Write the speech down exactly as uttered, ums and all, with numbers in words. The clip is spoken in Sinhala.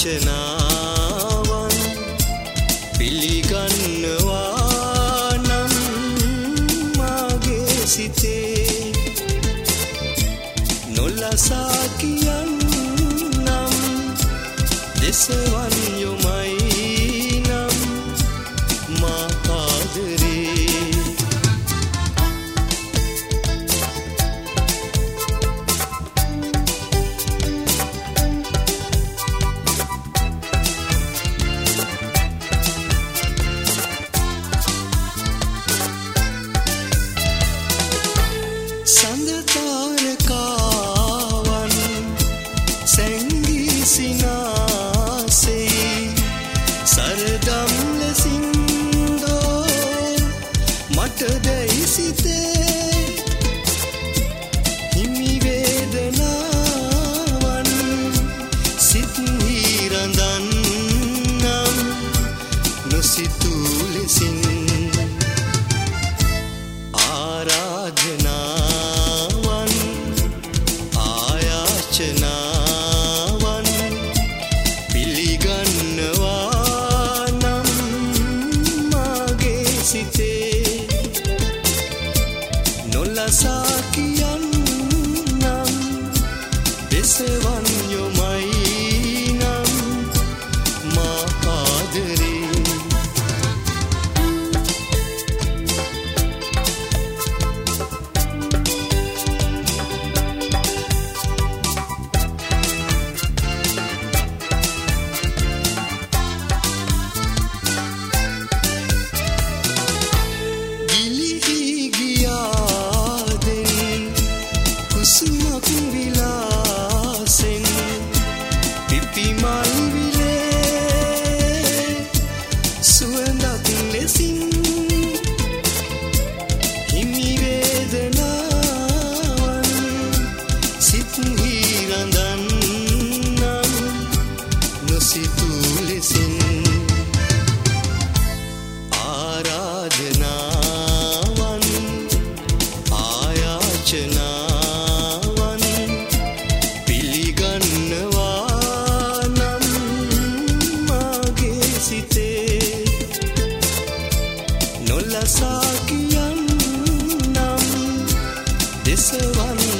යාචනාවන් පිළිගන්නවා නම් මාගේ සිතේ නොලසා කියන්නම් දෙසවන් යොමයි නම් මා ආදරේ සඳ තාරකාවන් සැංගී සිනාසෙයි සරදම් ලෙසින් දෝ මට දැයි සිතේ හිමි වේදනාවන් සිත්හි රඳන්නම් නොසිතූ ලෙසින් ආරාධනාවන් ආයාචනාවන් පිළිගන්නවා නම් මාගේ සිතේ නොලසා කියන්නම් දෙසවන් යොමයි නම් මා ආදරේ කුසුමක් විලාසෙන් පිපිමල් විලේ සුවඳක් ලෙසින් හිමි වේදනාවන් සිත්හි රඳන්නම් නොසිතූ ලෙසින් ආරාධනාවන් ආයාචනා නොලසා කියන්නම් දෙසවන්